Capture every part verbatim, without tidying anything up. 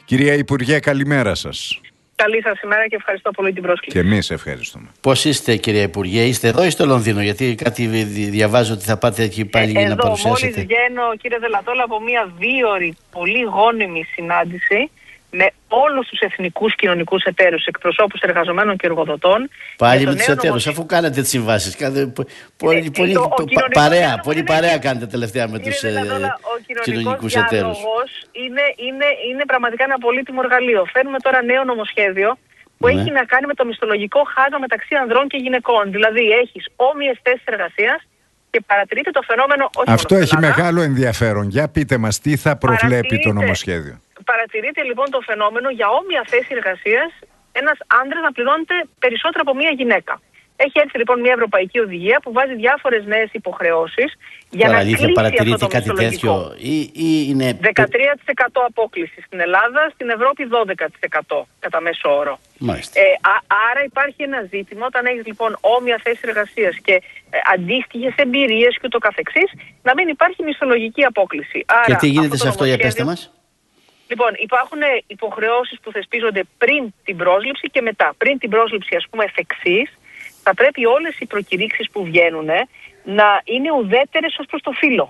Κυρία Υπουργέ, καλημέρα σας. Καλή σας ημέρα και ευχαριστώ πολύ την πρόσκληση. Και εμείς ευχαριστούμε. Πώς είστε, κυρία Υπουργέ, είστε εδώ ή στο Λονδίνο? Γιατί κάτι διαβάζω ότι θα πάτε εκεί πάλι ε, για να παρουσιάσετε. Εδώ, μόλις βγαίνω, κύριε Δελατόλα, από μια δίωρη, πολύ γόνιμη συνάντηση με όλους τους εθνικούς κοινωνικούς εταίρους, εκπροσώπους εργαζομένων και εργοδοτών. Πάλι με τους εταίρους, νομοσ... αφού κάνατε τις συμβάσεις. Κάνετε... Πολύ, πολύ, το, πα, παρέα, πολύ παρέα κάνετε τελευταία με τους Δελατόλα, κοινωνικούς εταίρους. Είναι, είναι, είναι πραγματικά ένα πολύτιμο εργαλείο. Φέρνουμε τώρα νέο νομοσχέδιο που ναι. έχει να κάνει με το μισθολογικό χάσμα μεταξύ ανδρών και γυναικών. Δηλαδή έχεις όμοιες θέσεις εργασίας και παρατηρείται το φαινόμενο. Όχι Αυτό έχει μεγάλο ενδιαφέρον. Για πείτε μας, τι θα προβλέπει το νομοσχέδιο. Παρατηρείται λοιπόν το φαινόμενο για όμοια θέση εργασίας ένας άντρας να πληρώνεται περισσότερο από μία γυναίκα. Έχει έρθει λοιπόν μια ευρωπαϊκή οδηγία που βάζει διάφορες νέες υποχρεώσεις για να κλείσει αυτό το κάτι τέτοιο ή, ή είναι... δεκατρία τοις εκατό απόκληση στην Ελλάδα, στην Ευρώπη δώδεκα τοις εκατό κατά μέσο όρο. Μάλιστα. Ε, α, άρα υπάρχει ένα ζήτημα όταν έχεις λοιπόν όμοια θέση εργασίας και ε, αντίστοιχες εμπειρίες και ούτω καθεξής, να μην υπάρχει μισθολογική απόκληση. Άρα, και τι γίνεται σε αυτό, νομοσχέδιο... για πέστε μας. Λοιπόν, υπάρχουν υποχρεώσεις που θεσπίζονται πριν την πρόσληψη και μετά. Πριν την πρόσληψη, ας πούμε, εφ' εξής, θα πρέπει όλες οι προκηρύξεις που βγαίνουν να είναι ουδέτερες ως προς το φύλο.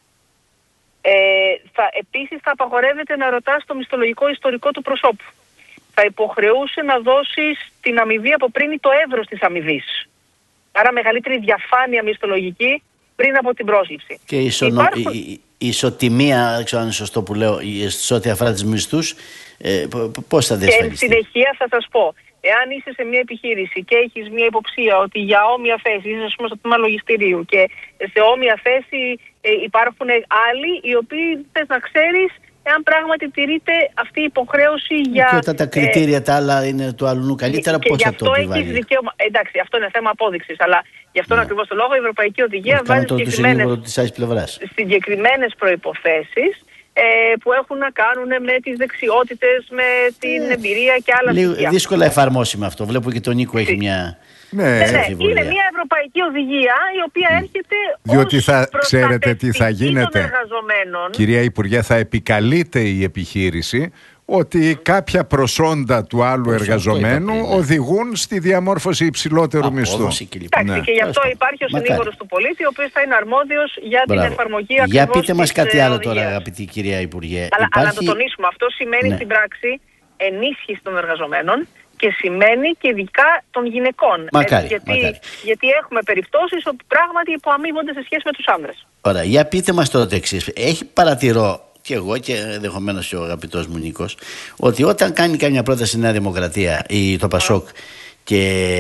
Ε, θα, επίσης θα απαγορεύεται να ρωτάς το μισθολογικό ιστορικό του προσώπου. Θα υποχρεούσε να δώσεις την αμοιβή από πριν ή το εύρος της αμοιβής. Άρα μεγαλύτερη διαφάνεια μισθολογική πριν από την πρόσληψη. Και η, ισονο... Υπάρχουν... η, η ισοτιμία, δεν ξέρω αν είναι σωστό που λέω, σε ό,τι αφορά τις μισθούς, ε, πώς θα διασφαλιστεί? Και εν συνεχεία θα σας πω. Εάν είσαι σε μια επιχείρηση και έχεις μια υποψία ότι για όμοια θέση, είσαι ας πούμε στο τμήμα λογιστηρίου και σε όμοια θέση ε, υπάρχουν άλλοι οι οποίοι θες να ξέρεις εάν πράγματι τηρείται αυτή η υποχρέωση για... Και όταν τα κριτήρια ε, τα άλλα είναι του αλλού καλύτερα, πώς θα το επιβάλλει? Δικαίωμα... Εντάξει, αυτό είναι θέμα απόδειξης, αλλά γι' αυτόν yeah. ακριβώς το λόγο η Ευρωπαϊκή Οδηγία βάζει συγκεκριμένες, συγκεκριμένες προϋποθέσεις που έχουν να κάνουν με τις δεξιότητες, με την εμπειρία και άλλα Λίγο στοιχεία. Δύσκολα εφαρμόσιμο αυτό. Βλέπω και τον Νίκο έχει μια... Ναι, ναι, ναι. Είναι μια ευρωπαϊκή οδηγία η οποία έρχεται διότι ως θα ξέρετε τι θα γίνεται. Κυρία Υπουργέ, θα επικαλείται η επιχείρηση ότι κάποια προσόντα του άλλου εργαζομένου είπα, ναι. οδηγούν στη διαμόρφωση υψηλότερου μισθού. Και, ναι. και γι' αυτό υπάρχει ο συνήγορος του πολίτη, ο οποίος θα είναι αρμόδιος για Μπράβο. την εφαρμογή ακριβώς. Για πείτε μας κάτι άλλο οδηγίας. τώρα, αγαπητή κυρία Υπουργέ. Αλλά, υπάρχει... αλλά να το τονίσουμε, αυτό σημαίνει ναι. στην πράξη ενίσχυση των εργαζομένων και σημαίνει και ειδικά των γυναικών. Μακάρι, Έτσι, γιατί, μακάρι. γιατί έχουμε περιπτώσεις όπου πράγματι υποαμείβονται σε σχέση με τους άνδρες. Ωραία, για πείτε μας τώρα το εξής. Έχει παρατηρώ και εγώ και ενδεχομένως και ο αγαπητός μου Νίκος, ότι όταν κάνει καμιά πρόταση η Νέα Δημοκρατία ή το Πασόκ και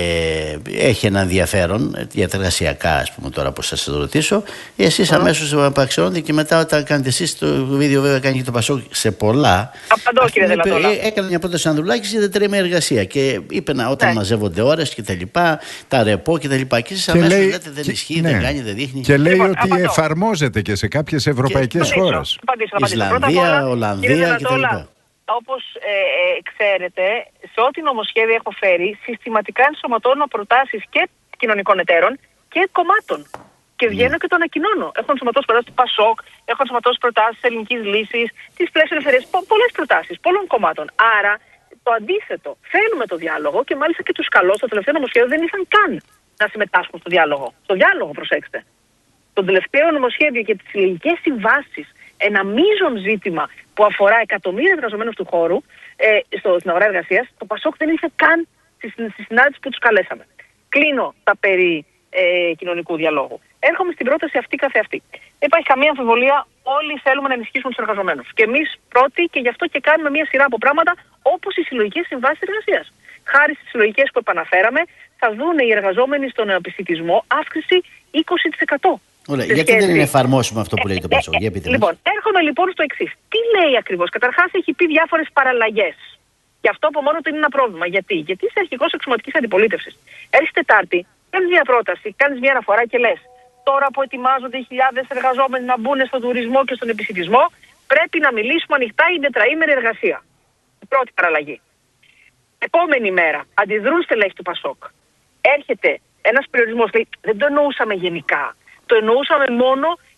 έχει ένα ενδιαφέρον για τα εργασιακά, ας πούμε, τώρα που σας ρωτήσω, εσείς mm. αμέσως απαξιώνετε και μετά όταν κάνετε εσείς το βίντεο, βέβαια κάνει και το Πασόκ σε πολλά. Απαντώ, κύριε Δελατόλα. Έκανε μια πρόταση Ανδρουλάκης για τετραήμερη εργασία και είπε να όταν ναι. μαζεύονται ώρες και τα λοιπά, τα ρεπό και τα λοιπά. Και εσείς αμέσως λέει, λέτε δεν και, ισχύει, ναι. δεν κάνει, δεν δείχνει. Και λέει λοιπόν, ότι απαντώ. εφαρμόζεται και σε κάποιες ευρωπαϊκές και, χώρες. Ισλανδία, Ολλανδία κτλ. Όπως ε, ε, ξέρετε, σε ό,τι νομοσχέδια έχω φέρει, συστηματικά ενσωματώνω προτάσεις και κοινωνικών εταίρων και κομμάτων. Και βγαίνω mm. και το ανακοινώνω. Έχω ενσωματώσει προτάσεις του Πασόκ, έχω ενσωματώσει προτάσεις της Ελληνικής Λύσης, της Πλαίσιο Ελευθερίας, πο, πολλές προτάσεις, πολλών κομμάτων. Άρα, το αντίθετο, θέλουμε το διάλογο και μάλιστα και τους καλώς στο τελευταίο νομοσχέδιο δεν ήθελαν καν να συμμετάσχουν στο διάλογο. Στο διάλογο, προσέξτε. Το τελευταίο νομοσχέδιο για τις συλλογικές συμβάσεις, ένα μείζον ζήτημα που αφορά εκατομμύρια εργαζομένους του χώρου ε, στο, στην αγορά εργασίας, το Πασόκ δεν ήρθε καν στη, στη συνάντηση που τους καλέσαμε. Κλείνω τα περί ε, κοινωνικού διαλόγου. Έρχομαι στην πρόταση αυτή καθεαυτή. Δεν υπάρχει καμία αμφιβολία, όλοι θέλουμε να ενισχύσουμε τους εργαζομένους. Και εμείς πρώτοι, και γι' αυτό και κάνουμε μια σειρά από πράγματα όπως οι συλλογικές συμβάσεις εργασίας. Χάρη στις συλλογικές που επαναφέραμε, θα δουν οι εργαζόμενοι στον επιστημισμό αύξηση είκοσι τοις εκατό. Ωραία, γιατί σχέση. Δεν είναι εφαρμόσιμο αυτό που λέει το Πασόκ? Ε, ε, ε, λοιπόν, έρχομαι λοιπόν στο εξής. Τι λέει ακριβώς? Καταρχάς έχει πει διάφορες παραλλαγές. Και αυτό από μόνο του είναι ένα πρόβλημα. Γιατί? Γιατί είσαι αρχηγός εξωματικής αντιπολίτευσης. Έρχεσαι Τετάρτη, κάνεις μια πρόταση, κάνεις μια αναφορά και λες: τώρα που ετοιμάζονται οι χιλιάδες εργαζόμενοι να μπουν στον τουρισμό και στον επισιτισμό, πρέπει να μιλήσουμε ανοιχτά για τετραήμερη εργασία. Η πρώτη παραλλαγή. Επόμενη μέρα, αντιδρούν στελέχη του Πασόκ. Έρχεται ένας περιορισμός, λέει: δεν το εννοούσαμε γενικά. Το εννοούσαμε μόνο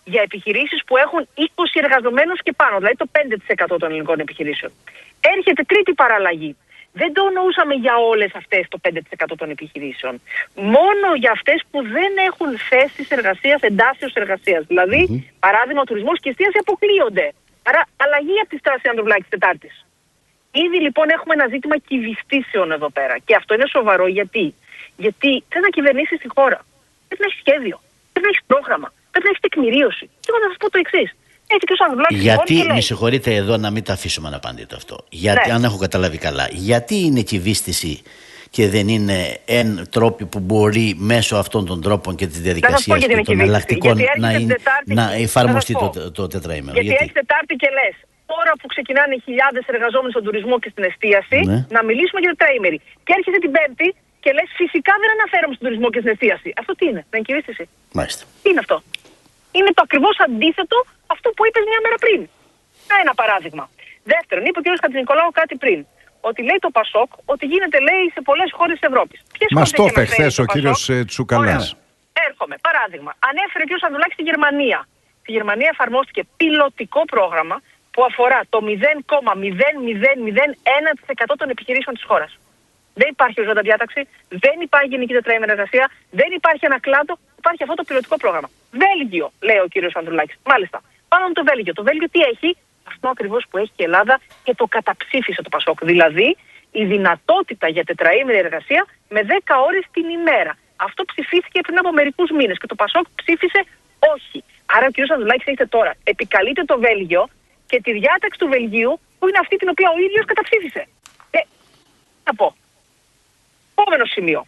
για επιχειρήσεις που έχουν είκοσι εργαζομένους και πάνω, δηλαδή το πέντε τοις εκατό των ελληνικών επιχειρήσεων. Έρχεται τρίτη παραλλαγή. Δεν το εννοούσαμε για όλες αυτές το πέντε τοις εκατό των επιχειρήσεων. Μόνο για αυτές που δεν έχουν θέσεις εργασίας, εντάσσεως εργασίας. Δηλαδή, mm-hmm. παράδειγμα, ο τουρισμός και η εστίαση αποκλείονται. Άρα, αλλαγή από τη στάση Ανδρουλάκης Τετάρτης. Ήδη λοιπόν έχουμε ένα ζήτημα κυβιστήσεων εδώ πέρα. Και αυτό είναι σοβαρό γιατί. Γιατί θέλει να κυβερνήσεις τη χώρα. Πρέπει να έχει σχέδιο. Πρέπει να έχει πρόγραμμα. Πρέπει να έχει τεκμηρίωση. Και εγώ θα σας πω το εξής. Γιατί, λοιπόν, με συγχωρείτε εδώ να μην τα αφήσουμε να απαντήσω αυτό. Γιατί, ναι. αν έχω καταλάβει καλά, γιατί είναι κυβίστηση και δεν είναι εν τρόποι που μπορεί μέσω αυτών των τρόπων και της διαδικασίας και των εναλλακτικών να, είναι, να εφαρμοστεί το, το, το τετραήμερο. Γιατί, γιατί έχει Τετάρτη και λες, τώρα που ξεκινάνε χιλιάδες εργαζόμενοι στον τουρισμό και στην εστίαση, ναι. να μιλήσουμε για τετραήμερη. Και έρχεται την Πέμπτη και λες, φυσικά δεν αναφέρομαι στον τουρισμό και στην εστίαση. Αυτό τι είναι, να είναι κυβίστηση. Μάλιστα. Τι είναι αυτό. Είναι το ακριβώς αντίθετο αυτό που είπες μια μέρα πριν. Ένα παράδειγμα. Δεύτερον, είπε ο κ. Χατζηνικολάου κάτι πριν. Ότι λέει το Πασόκ ότι γίνεται, λέει, σε πολλές χώρες της Ευρώπης. Μας το είπε χθες ο κ. Τσουκαλάς. Έρχομαι. Παράδειγμα. Ανέφερε ο κ. Ανδρουλάκης στη Γερμανία. Στη Γερμανία εφαρμόστηκε πιλωτικό πρόγραμμα που αφορά το μηδέν κόμμα μηδέν μηδέν μηδέν ένα τοις εκατό των επιχειρήσεων της χώρας. Δεν υπάρχει οριζόντια διάταξη, δεν υπάρχει γενική τετραήμερη εργασία, δεν υπάρχει ένα κλάδο, υπάρχει αυτό το πιλωτικό πρόγραμμα. Βέλγιο, λέει ο κύριος Ανδρουλάκης. Μάλιστα. Πάνω με το Βέλγιο. Το Βέλγιο τι έχει? Αυτό ακριβώς που έχει και η Ελλάδα και το καταψήφισε το Πασόκ. Δηλαδή η δυνατότητα για τετραήμερη εργασία με δέκα ώρες την ημέρα. Αυτό ψηφίστηκε πριν από μερικούς μήνες και το Πασόκ ψήφισε όχι. Άρα ο κύριος Ανδρουλάκης έχετε τώρα. Επικαλείται το Βέλγιο και τη διάταξη του Βελγίου που είναι αυτή την οποία ο ίδιος καταψήφισε. Ε, να πω. Επόμενο σημείο.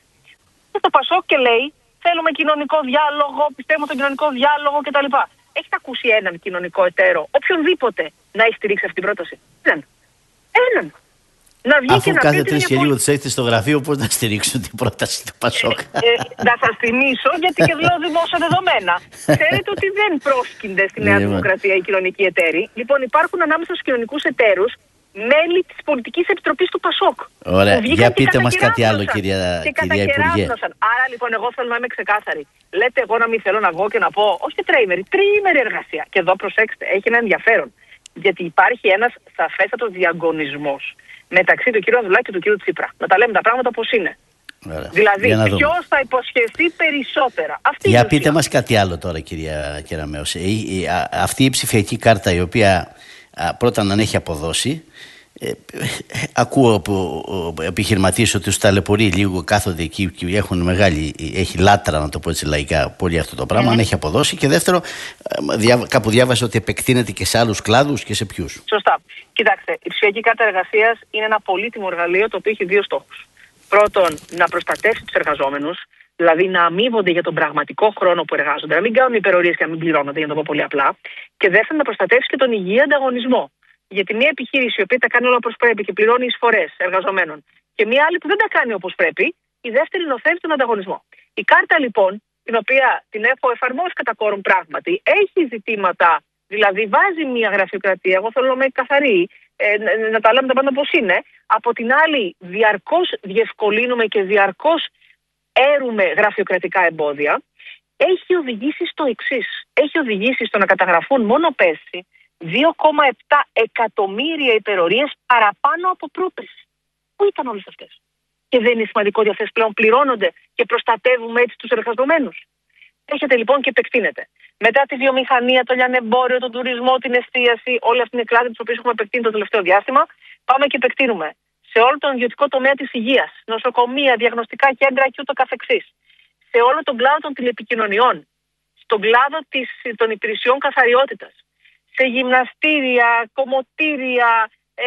Το Πασόκ και λέει θέλουμε κοινωνικό διάλογο, πιστεύουμε τον κοινωνικό διάλογο κτλ. Έχετε ακούσει έναν κοινωνικό εταίρο, οποιονδήποτε, να έχει στηρίξει αυτή την πρόταση? Έναν. Έναν. Να βγει Αφού και να κάθε πει τρεις και λίγο τις έχετε στο γραφείο, πώς να στηρίξουν την πρόταση του Πασόκ? Ε, ε, να σας θυμίσω, γιατί και λέω δημόσια δεδομένα. Ξέρετε ότι δεν πρόσκυνται στη Νέα Δημοκρατία οι κοινωνικοί εταίροι. Λοιπόν, υπάρχουν ανάμεσα στους κοινωνικούς εταίρους μέλη της Πολιτικής Επιτροπής του Πασόκ. Ωραία. Για πείτε μας κάτι άλλο, κυρία, κυρία Υπουργέ. Άρα λοιπόν, εγώ θέλω να είμαι ξεκάθαρη. Λέτε, εγώ να μην θέλω να βγω και να πω, όχι τετραήμερη, τριήμερη εργασία. Και εδώ προσέξτε, έχει ένα ενδιαφέρον. Γιατί υπάρχει ένας σαφέστατος διαγωνισμός μεταξύ του κ. Ανδρουλάκη και του κ. Τσίπρα. Να τα λέμε τα πράγματα όπως είναι. Ωραία. Δηλαδή, ποιος θα υποσχεθεί περισσότερα? Αυτή Για πείτε μας κάτι άλλο τώρα, κυρία Κεραμέως. Αυτή η ψηφιακή κάρτα, η οποία πρώτα να έχει αποδώσει, Ε, ακούω από επιχειρηματίες ότι τους ταλαιπωρεί λίγο, κάθονται εκεί και έχουν μεγάλη, έχει λάτρα, να το πω έτσι λαϊκά, πολύ αυτό το πράγμα, mm-hmm. αν έχει αποδώσει. Και δεύτερο, διά, κάπου διάβασα ότι επεκτείνεται και σε άλλους κλάδους και σε ποιους. Σωστά. Κοιτάξτε, η ψηφιακή κάρτα εργασίας είναι ένα πολύτιμο εργαλείο το οποίο έχει δύο στόχους. Πρώτον, να προστατεύσει τους εργαζόμενους, δηλαδή να αμείβονται για τον πραγματικό χρόνο που εργάζονται, να μην κάνουν υπερορίες και να μην πληρώνονται, για να το πω πολύ απλά. Και δεύτερον, να προστατεύσει και τον υγιή ανταγωνισμό. Γιατί μια επιχείρηση η οποία τα κάνει όλα όπως πρέπει και πληρώνει εισφορές εργαζομένων, και μια άλλη που δεν τα κάνει όπως πρέπει, η δεύτερη νοθεύει τον ανταγωνισμό. Η κάρτα λοιπόν, την οποία την έχω εφαρμόσει κατά κόρον πράγματι, έχει ζητήματα, δηλαδή βάζει μια γραφειοκρατία. Εγώ θέλω να είμαι καθαρή, ε, να τα λέμε τα πάντα όπως είναι. Από την άλλη, διαρκώς διευκολύνουμε και διαρκώς έρουμε γραφειοκρατικά εμπόδια. Έχει οδηγήσει στο εξής. Έχει οδηγήσει στο να καταγραφούν μόνο πέρσι δύο κόμμα επτά εκατομμύρια υπερορίες παραπάνω από πρόπερση. Πού ήταν όλες αυτές? Και δεν είναι σημαντικό ότι αυτές πλέον πληρώνονται και προστατεύουμε έτσι τους εργαζομένους? Έχετε λοιπόν και επεκτείνεται. Μετά τη βιομηχανία, το λιανεμπόριο, τον τουρισμό, την εστίαση, όλοι αυτοί είναι κλάδοι τους οποίους έχουμε επεκτείνει το τελευταίο διάστημα. Πάμε και επεκτείνουμε σε όλο τον ιδιωτικό τομέα της υγείας, νοσοκομεία, διαγνωστικά κέντρα και ούτω καθεξής. Σε όλο τον κλάδο των τηλεπικοινωνιών, στον κλάδο της, των υπηρεσιών καθαριότητας, σε γυμναστήρια, κομμωτήρια, ε,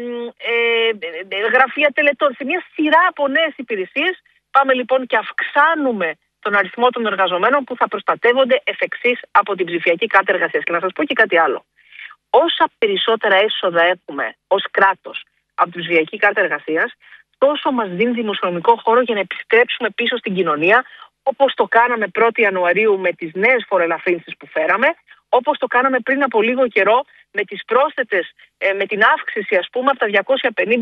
ε, ε, γραφεία τελετών, σε μια σειρά από νέες υπηρεσίες. Πάμε λοιπόν και αυξάνουμε τον αριθμό των εργαζομένων που θα προστατεύονται εφ' εξής από την ψηφιακή κάρτα εργασίας. Και να σας πω και κάτι άλλο. Όσα περισσότερα έσοδα έχουμε ως κράτος από την ψηφιακή κάρτα εργασίας, τόσο μας δίνει δημοσιονομικό χώρο για να επιστρέψουμε πίσω στην κοινωνία, όπως το κάναμε πρώτη Ιανουαρίου με τις νέες φοροελαφρύνσεις που φέραμε, όπως το κάναμε πριν από λίγο καιρό με τις πρόσθετες, με την αύξηση ας πούμε από τα διακόσια πενήντα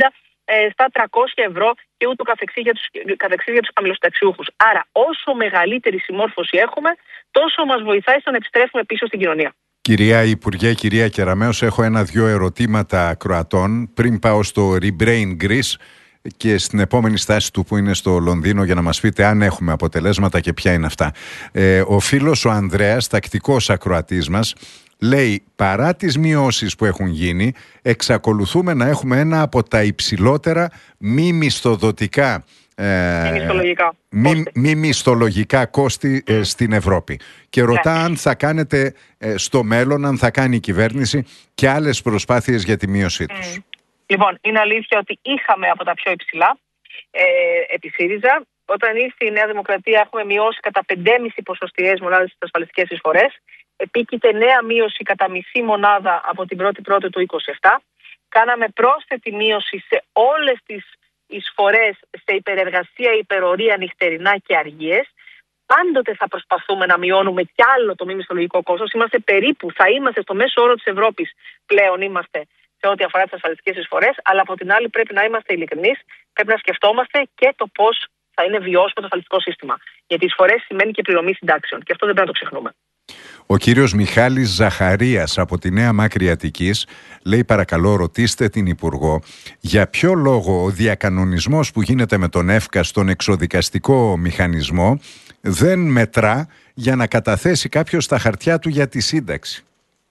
ε, στα τριακόσια ευρώ και ούτω καθεξής για τους, καθεξής για τους χαμηλοσυνταξιούχους. Άρα, όσο μεγαλύτερη συμμόρφωση έχουμε, τόσο μας βοηθάει στο να επιστρέφουμε πίσω στην κοινωνία. Κυρία Υπουργέ, κυρία Κεραμέως, έχω ένα-δυο ερωτήματα ακροατών πριν πάω στο Rebrain Greece και στην επόμενη στάση του που είναι στο Λονδίνο για να μας πείτε αν έχουμε αποτελέσματα και ποια είναι αυτά. Ε, ο φίλος ο Ανδρέας, τακτικός ακροατής μας, λέει παρά τις μειώσεις που έχουν γίνει εξακολουθούμε να έχουμε ένα από τα υψηλότερα μη μισθοδοτικά Ε, μη μισθολογικά μη, κόστη, μη μισθολογικά κόστη ε, στην Ευρώπη. Και ρωτά ναι. αν θα κάνετε ε, στο μέλλον, αν θα κάνει η κυβέρνηση και άλλες προσπάθειες για τη μείωσή τους. Mm. Λοιπόν, είναι αλήθεια ότι είχαμε από τα πιο υψηλά ε, επί ΣΥΡΙΖΑ. Όταν ήρθε η Νέα Δημοκρατία έχουμε μειώσει κατά πέντε κόμμα πέντε ποσοστιαίες μονάδες τις ασφαλιστικές εισφορές. Επίκειται νέα μείωση κατά μισή μονάδα από την πρώτη πρώτη του είκοσι επτά. Κάναμε πρόσθετη μείωση σε όλες τις εισφορές σε υπερεργασία, υπερορία, νυχτερινά και αργίες. Πάντοτε θα προσπαθούμε να μειώνουμε κι άλλο το μη μισθολογικό κόστος. Είμαστε περίπου, θα είμαστε στο μέσο όρο της Ευρώπης πλέον είμαστε σε ό,τι αφορά τις ασφαλιστικές εισφορές, αλλά από την άλλη πρέπει να είμαστε ειλικρινείς, πρέπει να σκεφτόμαστε και το πώς θα είναι βιώσιμο το ασφαλιστικό σύστημα. Γιατί οι εισφορές σημαίνει και πληρωμή συντάξεων και αυτό δεν πρέπει να το ξεχνούμε. Ο κύριος Μιχάλης Ζαχαρίας από τη Νέα Μάκρη Αττικής λέει παρακαλώ ρωτήστε την Υπουργό για ποιο λόγο ο διακανονισμός που γίνεται με τον ΕΦΚΑ στον εξοδικαστικό μηχανισμό δεν μετρά για να καταθέσει κάποιος τα χαρτιά του για τη σύνταξη.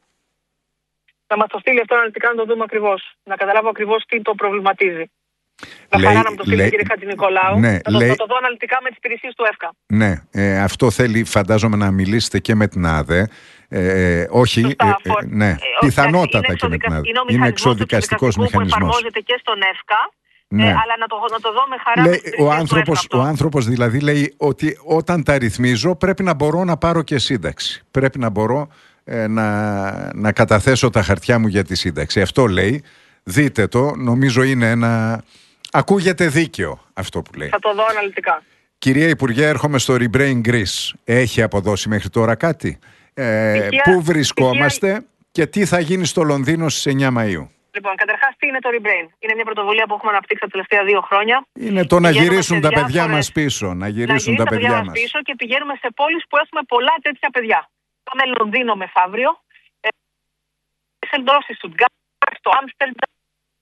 Να μας το στείλει αυτό αναλυτικά να το δούμε ακριβώς, να καταλάβω ακριβώς τι το προβληματίζει. Να Λέει, χαρά να μου το στείλει λέει, κύριε Χατζηνικολάου. Ναι, θα, το, λέει, θα το δω αναλυτικά με τις υπηρεσίες του ΕΦΚΑ. Ναι, ε, αυτό θέλει φαντάζομαι να μιλήσετε και με την ΑΔΕ. Ε, όχι, Σωστά, ε, αφού, ε, ναι, ε, πιθανότατα και με την ΑΔΕ. Είναι, είναι εξοδικαστικός μηχανισμός. Που εφαρμόζεται και στον ΕΦΚΑ, ναι. ε, αλλά να το, να το δω με χαρά. Λέει, με ο, άνθρωπος, ο άνθρωπος δηλαδή λέει ότι όταν τα ρυθμίζω πρέπει να μπορώ να πάρω και σύνταξη. Πρέπει να μπορώ ε, να, να καταθέσω τα χαρτιά μου για τη σύνταξη. Αυτό λέει, δείτε το, νομίζω είναι ένα... Ακούγεται δίκαιο αυτό που λέει. Θα το δω αναλυτικά. Κυρία Υπουργέ, έρχομαι στο Rebrain Greece. Έχει αποδώσει μέχρι τώρα κάτι? Ε, Στοιχεία, πού βρισκόμαστε στοιχεία... και τι θα γίνει στο Λονδίνο στις εννιά Μαΐου? Λοιπόν, καταρχάς, τι είναι το Rebrain? Είναι μια πρωτοβουλία που έχουμε αναπτύξει τα τελευταία δύο χρόνια. Είναι το να γυρίσουν τα διάφορες... παιδιά μας πίσω. Να γυρίσουν τα παιδιά, παιδιά μας πίσω και πηγαίνουμε σε πόλεις που έχουμε πολλά τέτοια παιδιά. Πάμε Λονδίνο μεθαύριο, ε, στη Στουτγκάρτ, στο Άμστερνταμ,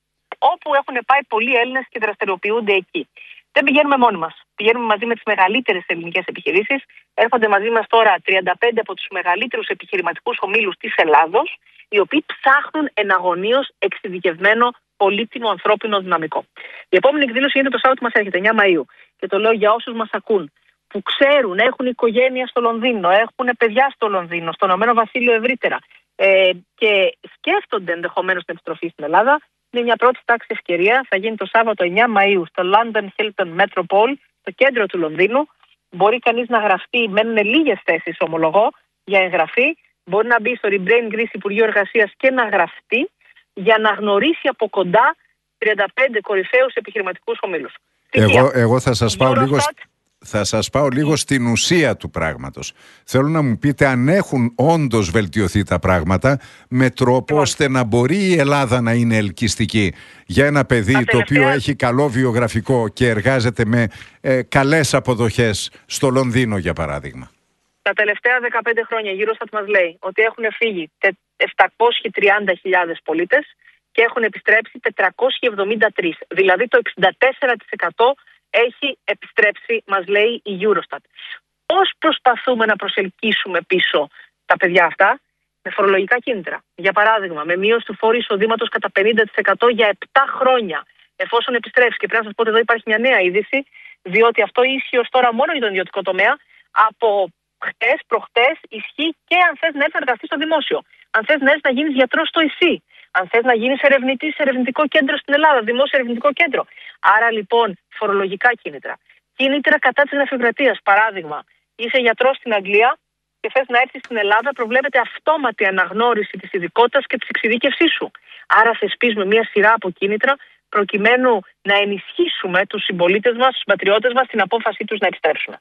όπου έχουν πάει πολλοί Έλληνες και δραστηριοποιούνται εκεί. Δεν πηγαίνουμε μόνοι μας. Πηγαίνουμε μαζί με τις μεγαλύτερες ελληνικές επιχειρήσεις. Έρχονται μαζί μας τώρα τριάντα πέντε από τους μεγαλύτερους επιχειρηματικούς ομίλους της Ελλάδος, οι οποίοι ψάχνουν εναγωνίως εξειδικευμένο πολύτιμο ανθρώπινο δυναμικό. Η επόμενη εκδήλωση είναι το Σάββατο μας έρχεται, εννιά Μαΐου. Και το λέω για όσους μας ακούν, που ξέρουν, έχουν οικογένεια στο Λονδίνο, έχουν παιδιά στο Λονδίνο, στο Ηνωμένο Βασίλειο ευρύτερα ε, και σκέφτονται ενδεχομένως την επιστροφή στην Ελλάδα. Είναι μια πρώτη τάξη ευκαιρία. Θα γίνει το Σάββατο εννιά Μαΐου στο London Hilton Metropole, στο κέντρο του Λονδίνου. Μπορεί κανείς να γραφτεί, μένουν λίγες θέσεις, ομολογώ, για εγγραφή. Μπορεί να μπει στο Rebrain Greece Υπουργείο Εργασίας και να γραφτεί για να γνωρίσει από κοντά τριάντα πέντε κορυφαίους επιχειρηματικούς ομίλους. Εγώ, εγώ θα σας πάω λίγο... Θα σας πάω λίγο στην ουσία του πράγματος. Θέλω να μου πείτε αν έχουν όντως βελτιωθεί τα πράγματα με τρόπο λοιπόν, ώστε να μπορεί η Ελλάδα να είναι ελκυστική για ένα παιδί το τελευταία... οποίο έχει καλό βιογραφικό και εργάζεται με ε, καλές αποδοχές στο Λονδίνο για παράδειγμα. Τα τελευταία δεκαπέντε χρόνια η Eurostat μας λέει ότι έχουν φύγει επτακόσιες τριάντα χιλιάδες πολίτες και έχουν επιστρέψει τετρακόσιοι εβδομήντα τρεις. Δηλαδή το εξήντα τέσσερα τοις εκατό έχει επιστρέψει, μας λέει η Eurostat. Πώς προσπαθούμε να προσελκύσουμε πίσω τα παιδιά αυτά? Με φορολογικά κίνητρα. Για παράδειγμα, με μείωση του φόρου εισοδήματος κατά πενήντα τοις εκατό για επτά χρόνια, εφόσον επιστρέψει. Και πρέπει να σας πω ότι εδώ υπάρχει μια νέα είδηση, διότι αυτό ίσχυε ως τώρα μόνο για τον ιδιωτικό τομέα. Από χτες, προχτές, ισχύει και αν θες να έρθεις να εργαστείς στο δημόσιο. Αν θες να έρθεις να γίνεις γιατρός στο ΕΣΥ. Αν θες να γίνεις ερευνητής σε ερευνητικό κέντρο στην Ελλάδα, δημόσιο ερευνητικό κέντρο. Άρα λοιπόν, φορολογικά κίνητρα. Κίνητρα κατά της νεοφυβρατείας. Παράδειγμα, είσαι γιατρός στην Αγγλία και θες να έρθεις στην Ελλάδα, προβλέπεται αυτόματη αναγνώριση της ειδικότητας και της εξειδίκευσής σου. Άρα θεσπίζουμε μια σειρά από κίνητρα προκειμένου να ενισχύσουμε τους συμπολίτες μας, τους πατριώτες μας, στην απόφασή τους να επιστρέψουν.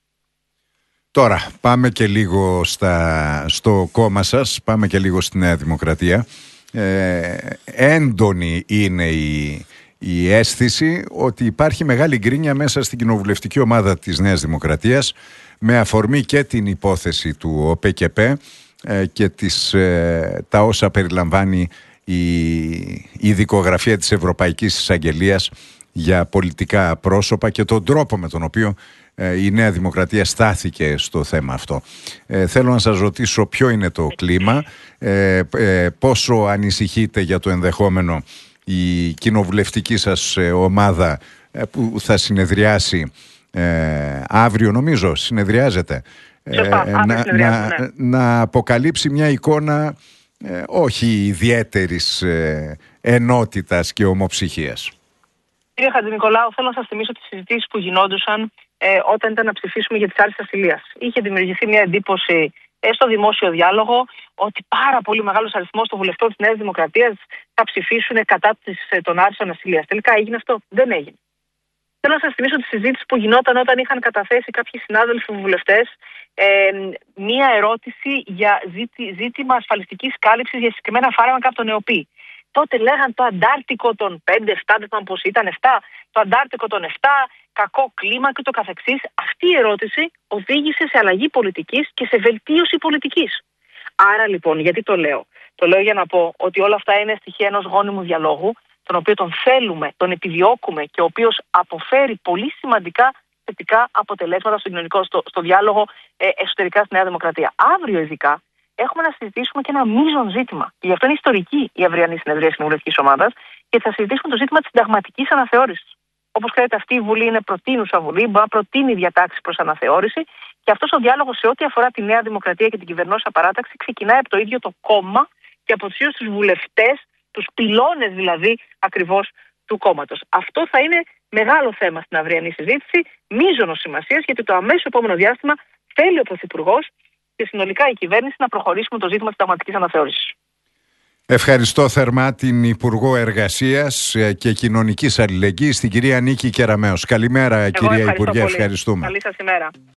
Τώρα πάμε και λίγο στα, στο κόμμα σας, πάμε και λίγο στη Νέα Δημοκρατία. Ε, έντονη είναι η, η αίσθηση ότι υπάρχει μεγάλη γκρίνια μέσα στην κοινοβουλευτική ομάδα της Νέας Δημοκρατίας με αφορμή και την υπόθεση του ΟΠΕΚΕΠΕ και τις, τα όσα περιλαμβάνει η, η δικογραφία της Ευρωπαϊκής Εισαγγελίας για πολιτικά πρόσωπα και τον τρόπο με τον οποίο η Νέα Δημοκρατία στάθηκε στο θέμα αυτό. Ε, θέλω να σας ρωτήσω ποιο είναι το κλίμα, ε, ε, πόσο ανησυχείτε για το ενδεχόμενο η κοινοβουλευτική σας ομάδα ε, που θα συνεδριάσει ε, αύριο, νομίζω συνεδριάζεται, Σωστά, ε, να, να, ναι. να αποκαλύψει μια εικόνα ε, όχι ιδιαίτερης ε, ενότητας και ομοψυχίας. Κύριε Χατζηνικολάου, θέλω να σας θυμίσω τις συζητήσεις που γινόντουσαν ε, όταν ήταν να ψηφίσουμε για τις άρσεις ασυλίας. Είχε δημιουργηθεί μια εντύπωση ε, στο δημόσιο διάλογο ότι πάρα πολύ μεγάλος αριθμός των βουλευτών της Νέας Δημοκρατίας θα ψηφίσουν κατά της, ε, των άρσεων ασυλίας. Τελικά έγινε αυτό? Δεν έγινε. Θέλω να σας θυμίσω τη συζήτηση που γινόταν όταν είχαν καταθέσει κάποιοι συνάδελφοι βουλευτές ε, μία ερώτηση για ζήτη, ζήτημα ασφαλιστικής κάλυψης για συγκεκριμένα φάρμακα από τον ΕΟΠΗ. Τότε λέγαν το Αντάρτικο των πέντε εφτά, δεν θυμάμαι πώς ήταν, επτά, το Αντάρτικο των επτά, κακό κλίμα και το καθεξής. Αυτή η ερώτηση οδήγησε σε αλλαγή πολιτικής και σε βελτίωση πολιτικής. Άρα λοιπόν, γιατί το λέω? Το λέω για να πω ότι όλα αυτά είναι στοιχεία ενός γόνιμου διαλόγου, τον οποίο τον θέλουμε, τον επιδιώκουμε και ο οποίος αποφέρει πολύ σημαντικά θετικά αποτελέσματα στο κοινωνικό, στο, στο διάλογο ε, εσωτερικά στη Νέα Δημοκρατία. Αύριο ειδικά έχουμε να συζητήσουμε και ένα μείζον ζήτημα. Και γι' αυτό είναι ιστορική η αυριανή συνεδρία κοινοβουλευτικής ομάδας και θα συζητήσουμε το ζήτημα της συνταγματικής αναθεώρησης. Όπως ξέρετε, αυτή η Βουλή είναι προτείνουσα Βουλή, μπορεί να προτείνει διατάξεις προς αναθεώρηση και αυτός ο διάλογος σε ό,τι αφορά τη Νέα Δημοκρατία και την κυβερνώσα παράταξη ξεκινάει από το ίδιο το κόμμα και από τους ίδιους τους βουλευτές, τους πυλώνες δηλαδή ακριβώς του κόμματος. Αυτό θα είναι μεγάλο θέμα στην αυριανή συζήτηση, μείζωνος σημασίας, γιατί το αμέσως επόμενο διάστημα θέλει ο Πρωθυπουργός και συνολικά η κυβέρνηση να προχωρήσουμε το ζήτημα της συνταγματικής αναθεώρησης. Ευχαριστώ θερμά την Υπουργό Εργασίας και Κοινωνικής Αλληλεγγύης, την κυρία Νίκη Κεραμέως. Καλημέρα, εγώ κυρία Υπουργέ, πολύ. Ευχαριστούμε. Καλή σας ημέρα.